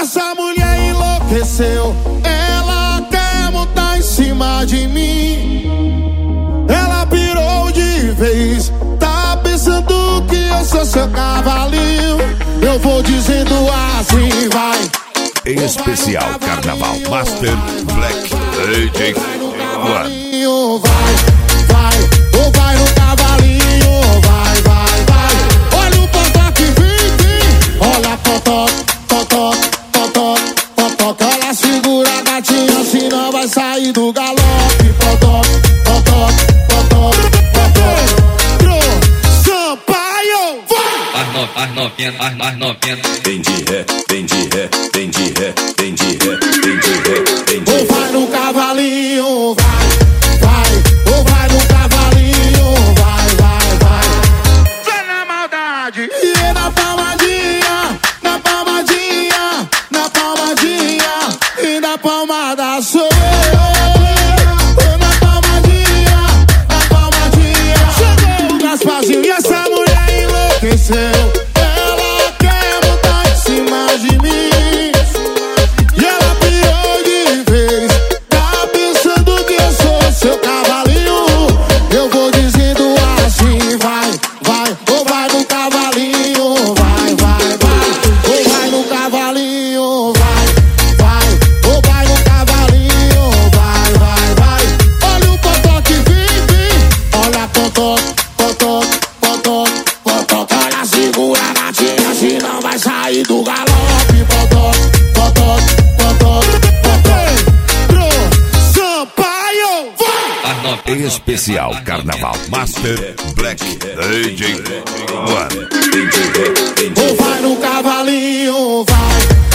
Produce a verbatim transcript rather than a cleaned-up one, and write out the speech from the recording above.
Essa mulher enlouqueceu, ela quer montar em cima de mim. Ela pirou de vez, tá pensando que eu sou seu cavalinho. Eu vou dizendo assim, vai. Em especial Carnaval Master Black D J One. Vai, vai, ou vai no cavalinho, vai, vai, vai. Olha o potó que vem, vem. Olha potó, potó, potó, potó. Ela segura a gatinha, senão vai sair do galope. Potó, potó, potó, potó. Pro Sampaio, vai. As no, as novinha, as, as novinha. Vem de ré, vem de ré, vem de ré, vem de ré, vem de ré, vem de ré. Ou vai no cavalinho, vai, vai. Ou vai no cavalinho, vai, vai, vai. Vai na maldade. E é na palmadinha, na palmadinha, na palmadinha. E na palmada sou eu. Na palmadinha, na palmadinha. Chegou o Gasparzinho e essa mulher enlouqueceu. Ela quer montar em cima de mim. E ela pirou de vez, tá pensando que eu sou seu cavalinho. Eu vou dizendo assim, vai, vai. Ou vai no cavalinho, vai, vai, vai. Ou vai no cavalinho, vai, vai. Ou vai no cavalinho, vai, vai, vai. Olha o potó que vem, vem. Olha potó, potó, potó, potó. Olha, segura a gatinha, senão vai sair do galope. Potó, potó, potó, potó. Pro Sampaio, vai. As novinha. Em especial Carnaval Master Black D J One. Vem de ré, vem de ré. Ou vai no cavalinho, vai.